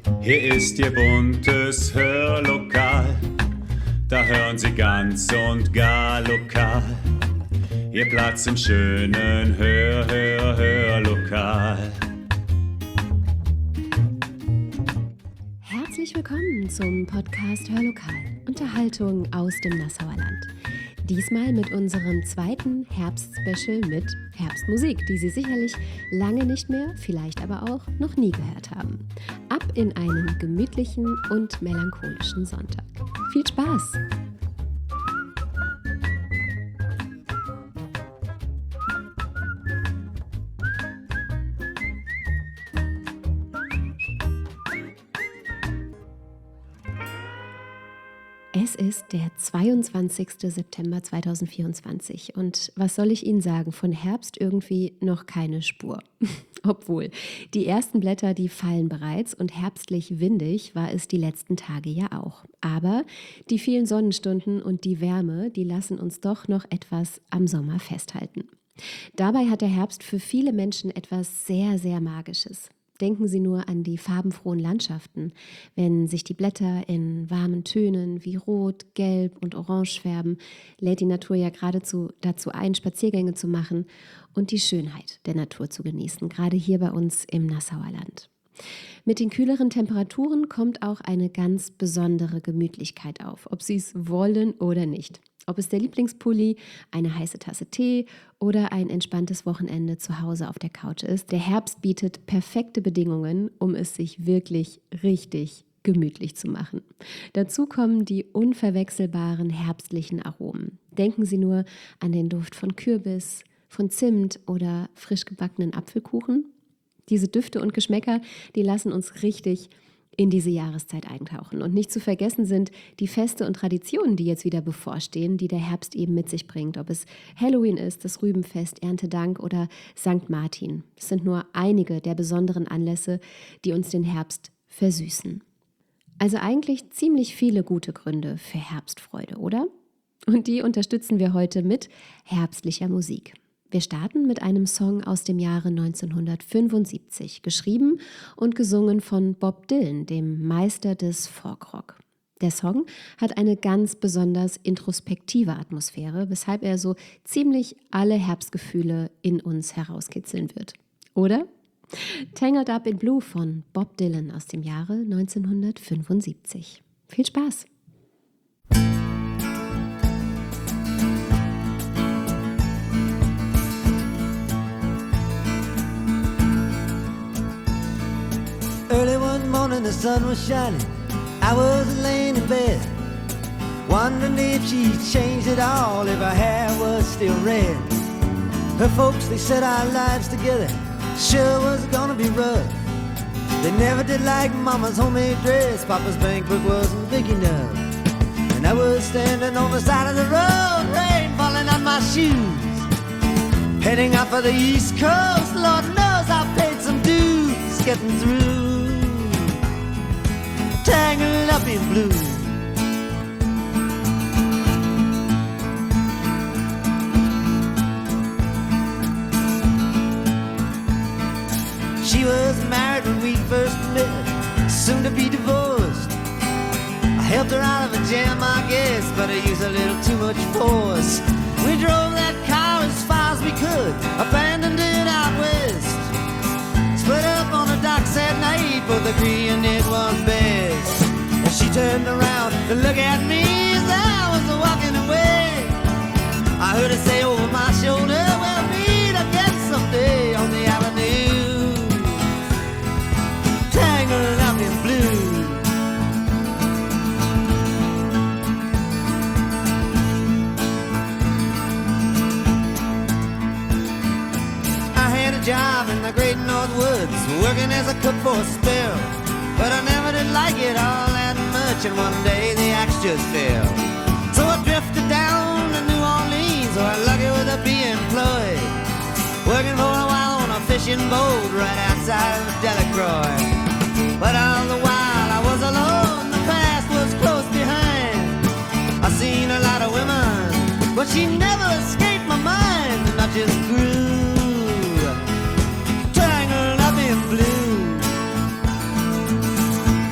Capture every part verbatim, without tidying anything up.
Hier ist Ihr buntes Hörlokal, da hören Sie ganz und gar lokal. Ihr Platz im schönen Hör, Hör, Hörlokal. Herzlich willkommen zum Podcast Hörlokal, Unterhaltung aus dem Nassauer Land. Diesmal mit unserem zweiten Herbst-Special mit Herbstmusik, die Sie sicherlich lange nicht mehr, vielleicht aber auch noch nie gehört haben. Ab in einen gemütlichen und melancholischen Sonntag. Viel Spaß! Es ist der zweiundzwanzigster September zweitausendvierundzwanzig und was soll ich Ihnen sagen, von Herbst irgendwie noch keine Spur. Obwohl, die ersten Blätter, die fallen bereits und herbstlich windig war es die letzten Tage ja auch. Aber die vielen Sonnenstunden und die Wärme, die lassen uns doch noch etwas am Sommer festhalten. Dabei hat der Herbst für viele Menschen etwas sehr, sehr Magisches. Denken Sie nur an die farbenfrohen Landschaften, wenn sich die Blätter in warmen Tönen wie Rot, Gelb und Orange färben, lädt die Natur ja geradezu dazu ein, Spaziergänge zu machen und die Schönheit der Natur zu genießen, gerade hier bei uns im Nassauer Land. Mit den kühleren Temperaturen kommt auch eine ganz besondere Gemütlichkeit auf, ob Sie es wollen oder nicht. Ob es der Lieblingspulli, eine heiße Tasse Tee oder ein entspanntes Wochenende zu Hause auf der Couch ist, der Herbst bietet perfekte Bedingungen, um es sich wirklich richtig gemütlich zu machen. Dazu kommen die unverwechselbaren herbstlichen Aromen. Denken Sie nur an den Duft von Kürbis, von Zimt oder frisch gebackenen Apfelkuchen. Diese Düfte und Geschmäcker, die lassen uns richtig in diese Jahreszeit eintauchen. Und nicht zu vergessen sind die Feste und Traditionen, die jetzt wieder bevorstehen, die der Herbst eben mit sich bringt. Ob es Halloween ist, das Rübenfest, Erntedank oder Sankt Martin. Das sind nur einige der besonderen Anlässe, die uns den Herbst versüßen. Also eigentlich ziemlich viele gute Gründe für Herbstfreude, oder? Und die unterstützen wir heute mit herbstlicher Musik. Wir starten mit einem Song aus dem Jahre neunzehnhundertfünfundsiebzig, geschrieben und gesungen von Bob Dylan, dem Meister des Folkrock. Der Song hat eine ganz besonders introspektive Atmosphäre, weshalb er so ziemlich alle Herbstgefühle in uns herauskitzeln wird. Oder? Tangled Up in Blue von Bob Dylan aus dem Jahre neunzehnhundertfünfundsiebzig. Viel Spaß! Early one morning the sun was shining, I was laying in bed, wondering if she'd changed it all, if her hair was still red. Her folks, they said our lives together sure was gonna be rough. They never did like Mama's homemade dress, Papa's bank book wasn't big enough. And I was standing on the side of the road, rain falling on my shoes, heading out for the East Coast. Lord knows I paid some dues getting through. Tangled up in blue. She was married when we first met, soon to be divorced. I helped her out of a jam, I guess, but I used a little too much force. We drove that car as far as we could, abandoned it out west. Split up on the docks at night, both agreeing it was best. And she turned around to look at me as I was walking away. I heard her say over my shoulder, we'll meet again someday on the avenue, tangled up in blue. Job in the great North Woods, working as a cook for a spell, but I never did like it all that much, and one day the axe just fell. So I drifted down to New Orleans, where lucky with a be employed, working for a while on a fishing boat right outside of Delacroix. But all the while I was alone, the past was close behind. I seen a lot of women, but she never escaped my mind, and I just grew tangled up in blue.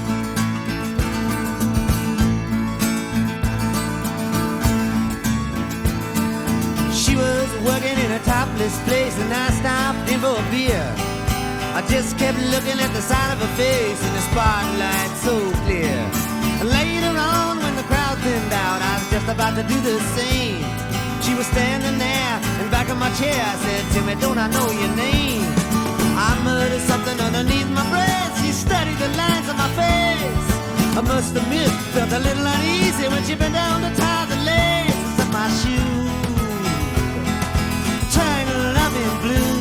just kept looking at the side of her face in the spotlight so clear. And later on, when the crowd thinned out, I was just about to do the same. She was standing there in back of my chair. I said, Timmy, don't I know your name? I muttered something underneath my breath. She studied the lines on my face. I must admit, felt a little uneasy when she bent down to tie the laces of my shoe. Tangled up in blue.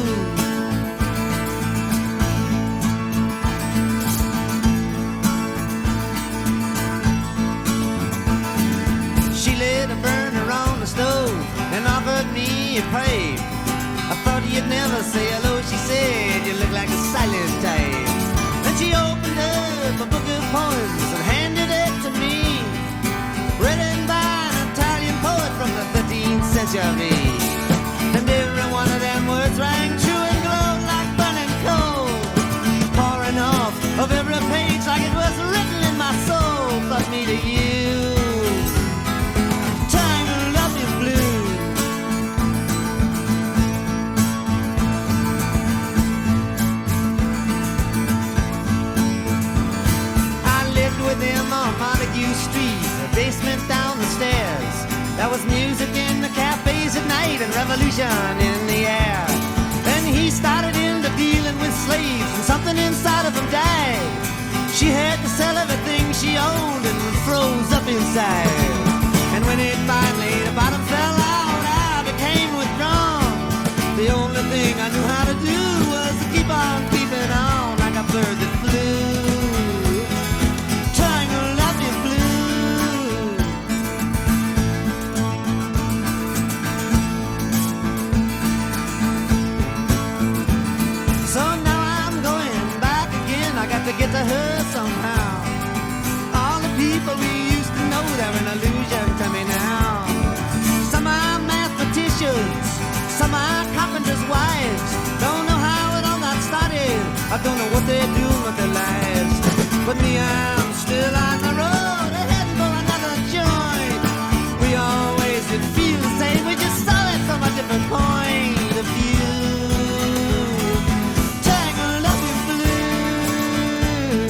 She lit a burner on the stove and offered me a pipe. I thought you'd never say hello, she said, you look like a silent type. Then she opened up a book of poems and handed it to me, written by an Italian poet from the thirteenth century. And every one of them words rang true and glowed like burning coal, pouring off of every page like it was written in my soul. Fuck me to you, tangled up in blue. I lived with him on Montague Street, a basement down the stairs. There was music in the cafes at night and revolution in the air. Then he started into dealing with slaves and something inside of him died. She had to sell everything she owned and froze up inside. And when it finally, the bottom fell out, I became withdrawn. The only thing I knew how to do was to keep on keeping on like a bird that flew. Tangled up in blue. So now I'm going back again. I got to get to her somehow. All the people we used to know, they're an illusion to me now. Some are mathematicians, some are carpenters' wives. Don't know how it all got started, I don't know what they're doing with their lives. But me, I'm still on the road, heading for another joint. We always did feel the same, we just saw it from a different point of view. Tangled up in blue.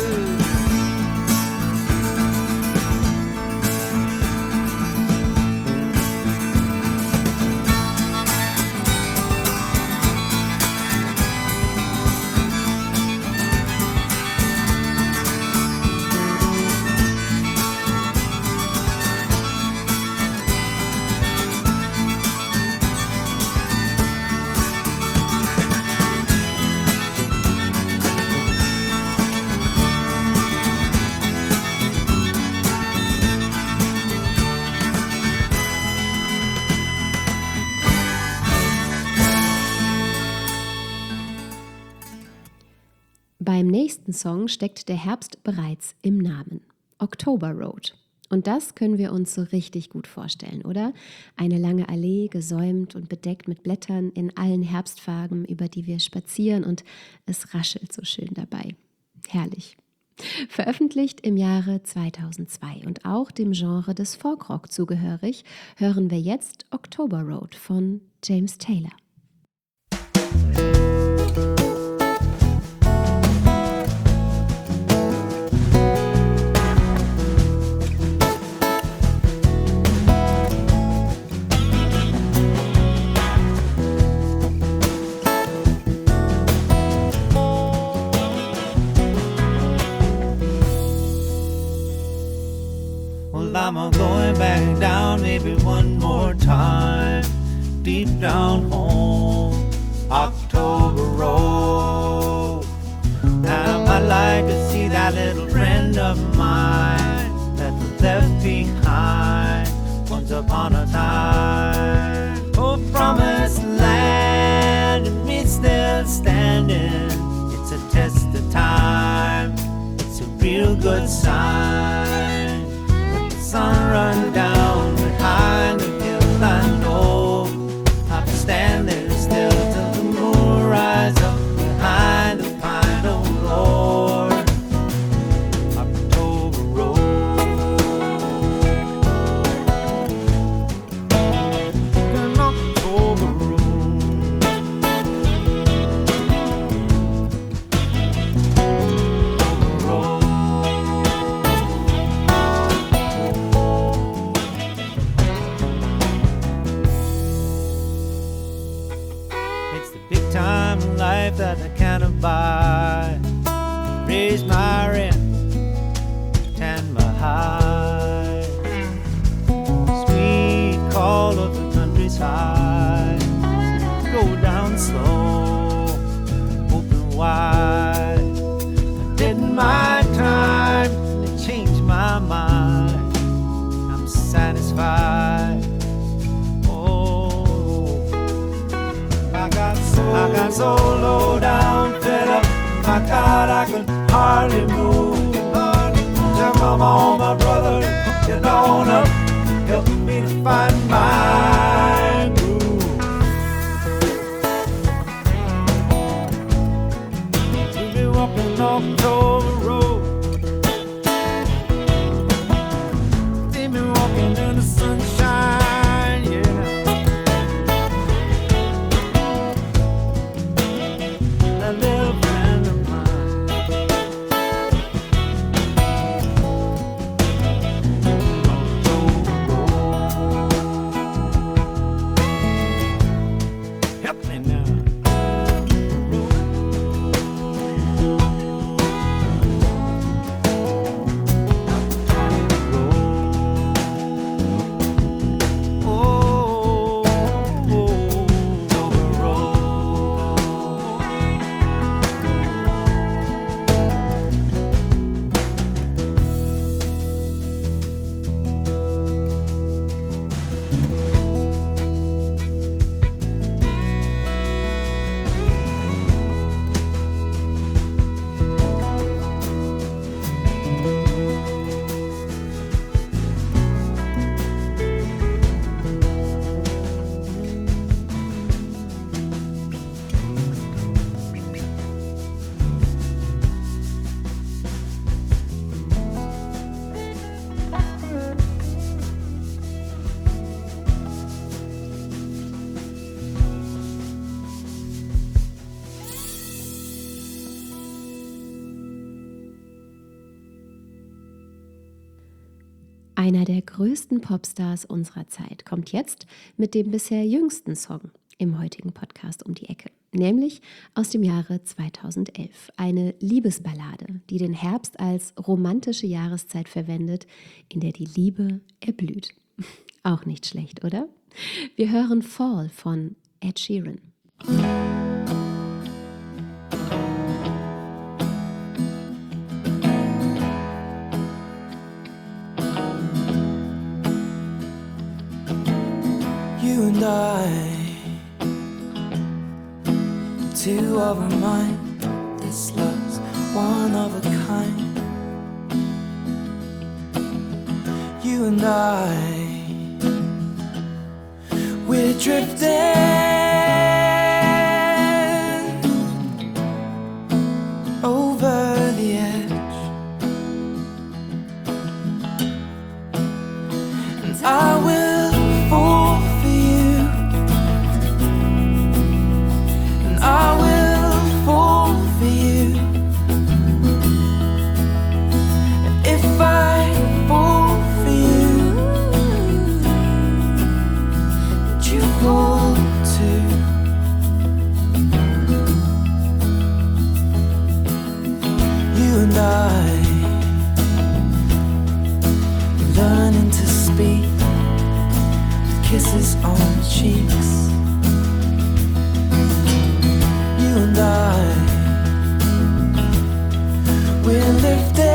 Beim nächsten Song steckt der Herbst bereits im Namen. October Road. Und das können wir uns so richtig gut vorstellen, oder? Eine lange Allee, gesäumt und bedeckt mit Blättern in allen Herbstfarben, über die wir spazieren, und es raschelt so schön dabei. Herrlich. Veröffentlicht im Jahre zweitausendzwei und auch dem Genre des Folkrock zugehörig, hören wir jetzt October Road von James Taylor. I'm a going back down maybe one more time, deep down home, October Road. Now I'd like to see that little friend of mine that was left behind once upon a time. Oh, promised land, and me still standing. It's a test of time, it's a real good sign. Sun run down behind the hill, I know I'll be standing still till the moon rise up behind the pine, oh Lord. October Road, an October Road. so low down, fed up. My God, I could hardly move. Tell mama, oh my brother, get on up, help me to find my groove. We'll be walking October Road. See me walking in the sunshine, yeah. That little friend of mine. Help me now. Oh, October Road. Einer der größten Popstars unserer Zeit kommt jetzt mit dem bisher jüngsten Song im heutigen Podcast um die Ecke, nämlich aus dem Jahre zweitausendelf. Eine Liebesballade, die den Herbst als romantische Jahreszeit verwendet, in der die Liebe erblüht. Auch nicht schlecht, oder? Wir hören Fall von Ed Sheeran. You and I, two of a mind. This love's one of a kind. You and I, we're drifting over the edge, and I will fall for you, and I will fall for you, and if I fall for you, would you fall too? You and I, learning to speak, kisses on the cheeks. You and I, we're lifted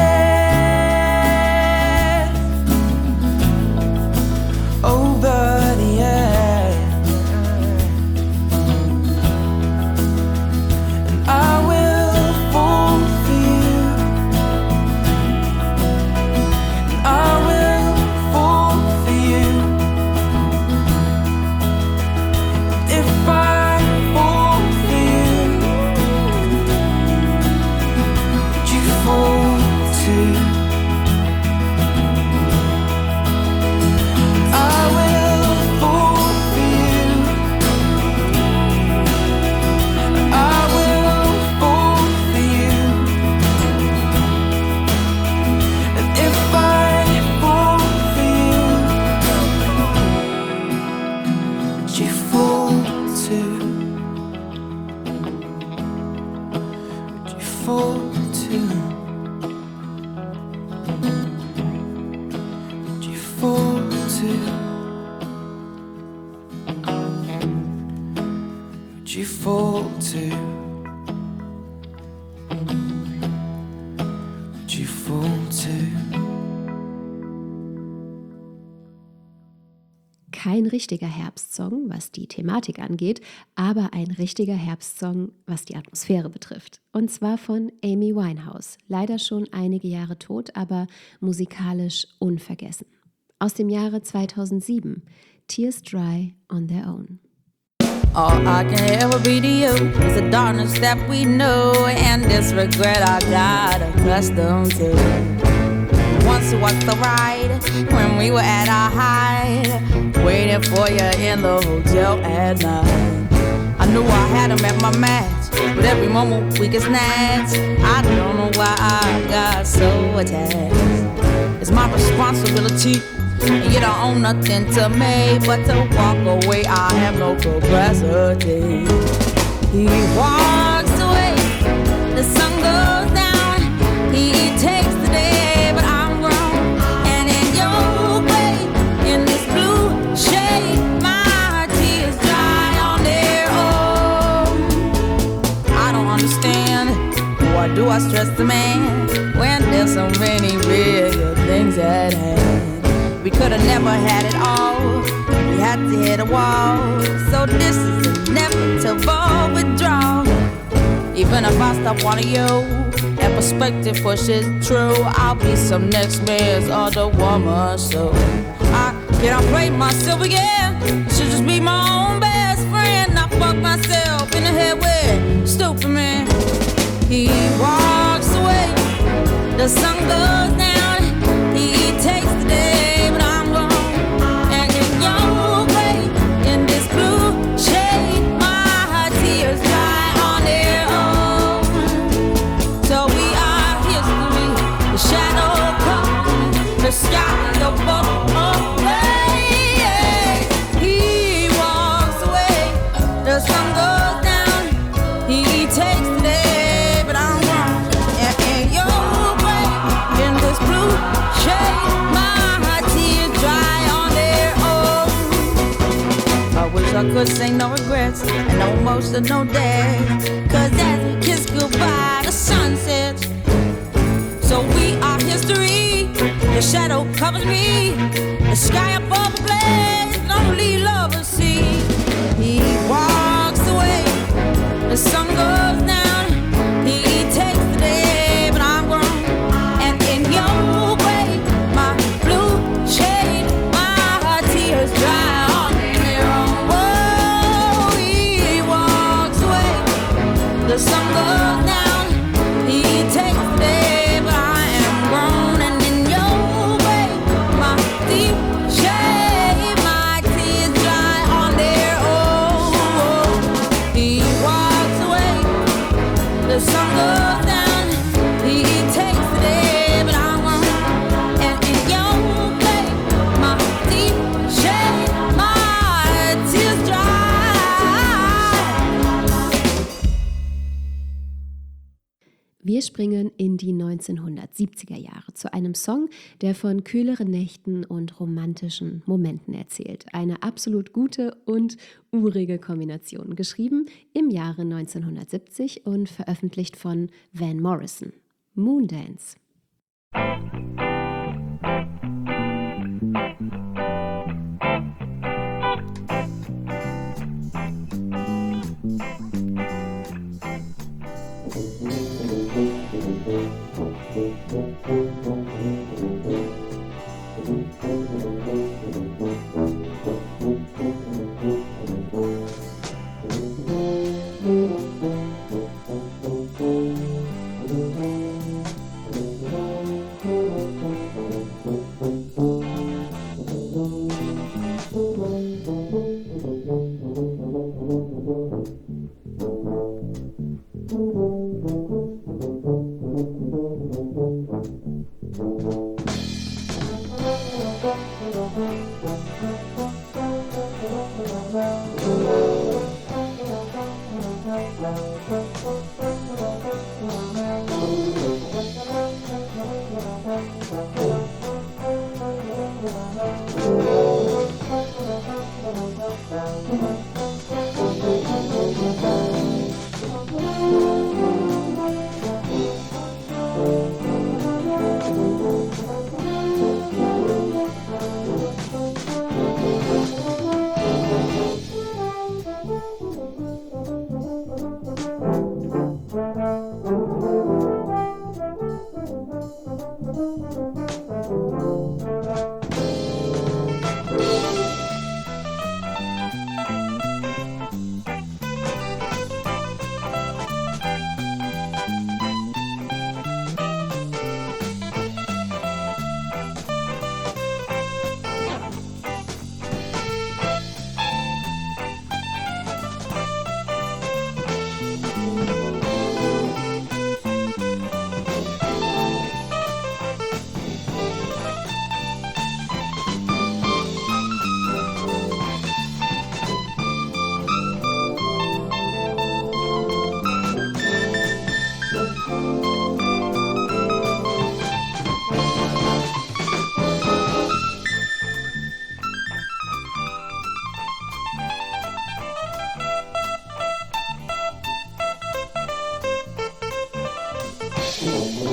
over the edge, and I will fall for you, and I will fall for you. If I fall for you, would you fall too? I will fall for you, I will fall for you, and if I fall for you, would you fall too? Would you fall too? Would you fall too? Would you fall too? Would you fall too? kein richtiger Herbstsong, was die Thematik angeht, aber ein richtiger Herbstsong, was die Atmosphäre betrifft. Und zwar von Amy Winehouse, leider schon einige Jahre tot, aber musikalisch unvergessen. Aus dem Jahre zweitausendsieben, Tears Dry on Their Own. All I can ever be to you is the darkness that we know and this regret I got accustomed to. Once was the ride when we were at our height, waiting for you in the hotel at night. I knew I had him at my match, but every moment we get snatched. I don't know why I got so attached. It's my responsibility, and you don't own nothing to me but to walk away. I have no capacity. He walks away, the sun goes down. He takes the day, but I'm grown. And in your way, in this blue shade, my tears dry on their own. I don't understand, why do I stress the man when there's so many bigger things at hand? We could've never had it all, we had to hit a wall. So this is inevitable withdrawal. Even if I stop wanting you, and perspective pushes true, I'll be some next man's other woman. So I cannot play myself again, I should just be my own best friend. I fuck myself in the head with stupid man. He walks away, the sun goes down. He takes the day, the sky above away. He walks away, the sun goes down. He takes the day, but I'm wrong. And in your way, in this blue shade, my tears dry on their own. I wish I could say no regrets and no emotional day, 'cause as we kiss goodbye, the sun sets. So we are history. The shadow covers me, the sky above the blaze, lonely lovers see. He walks away, the sun goes down. He takes the day, but I'm grown. And in your way, my blue shade, my tears dry on their own. Whoa, he walks away, the sun goes down. He takes the day, but I am grown. And in your way, my deep shade, my tears dry on their own. He walks away, the sun goes down. He takes the day, but I'm grown. And in your way, my deep shade, my tears dry. Wir springen in die neunzehnhundertsiebziger Jahre zu einem Song, der von kühleren Nächten und romantischen Momenten erzählt. Eine absolut gute und urige Kombination. Geschrieben im Jahre neunzehnhundertsiebzig und veröffentlicht von Van Morrison. Moondance.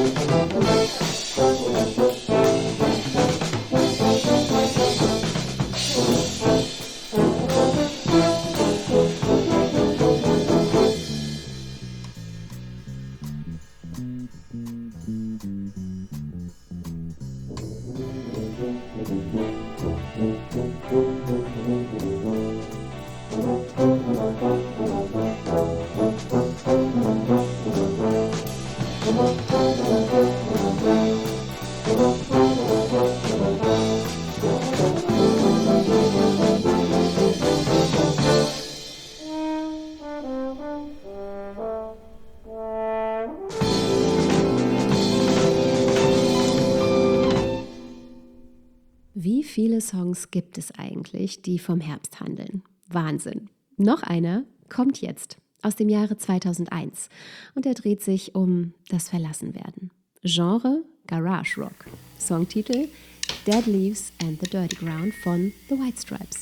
Wie viele Songs gibt es eigentlich, die vom Herbst handeln? Wahnsinn. Noch einer kommt jetzt aus dem Jahre zweitausendeins und er dreht sich um das Verlassenwerden. Genre Garage Rock. Songtitel Dead Leaves and the Dirty Ground von The White Stripes.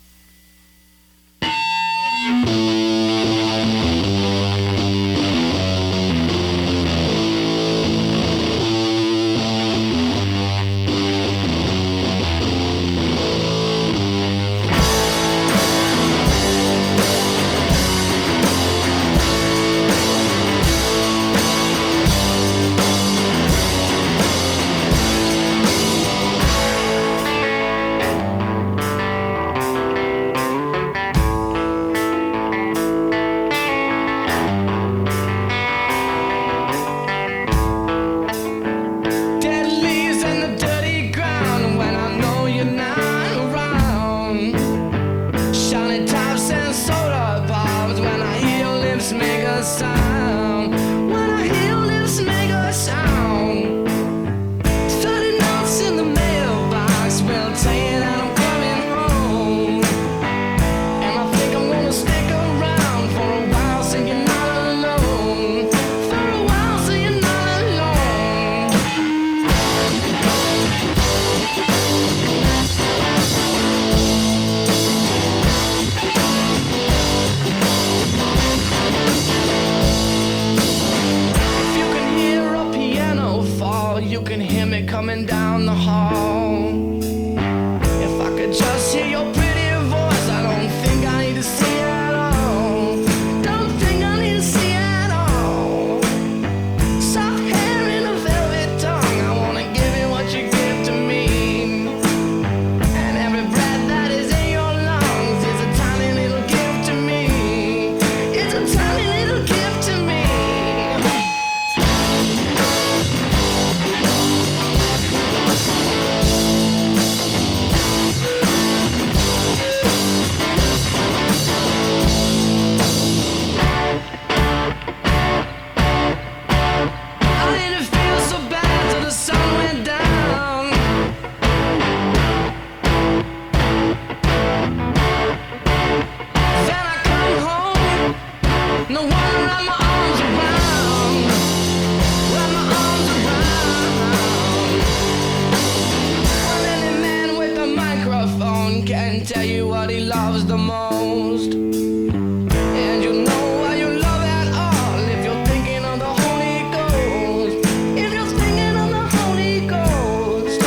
Coming down the hall. If I could just hear your pretty voice, I don't think I need to see it at all. Don't think I need to see it at all. Soft hair and a velvet tongue, I wanna give you what you give to me. And every breath that is in your lungs is a tiny little gift to me. It's a tiny little gift to me. No one wrap my arms around, wrap my arms around. Well, any man with a microphone can tell you what he loves the most. And you'll know why you love at all if you're thinking of the Holy Ghost. If you're thinking of the Holy Ghost.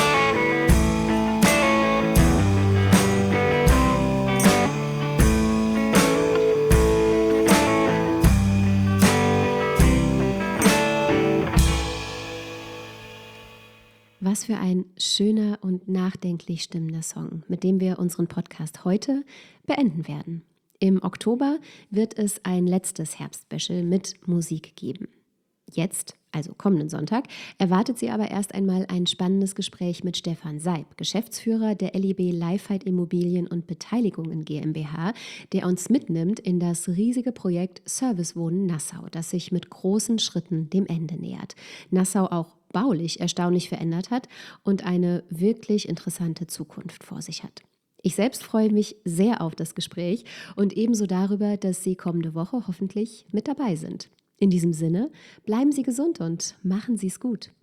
Was für ein schöner und nachdenklich stimmender Song, mit dem wir unseren Podcast heute beenden werden. Im Oktober wird es ein letztes Herbstspecial mit Musik geben. Jetzt, also kommenden Sonntag, erwartet Sie aber erst einmal ein spannendes Gespräch mit Stefan Seib, Geschäftsführer der L I B Lifehide Immobilien und Beteiligungen GmbH, der uns mitnimmt in das riesige Projekt Servicewohnen Nassau, das sich mit großen Schritten dem Ende nähert. Nassau auch baulich erstaunlich verändert hat und eine wirklich interessante Zukunft vor sich hat. Ich selbst freue mich sehr auf das Gespräch und ebenso darüber, dass Sie kommende Woche hoffentlich mit dabei sind. In diesem Sinne, bleiben Sie gesund und machen Sie es gut.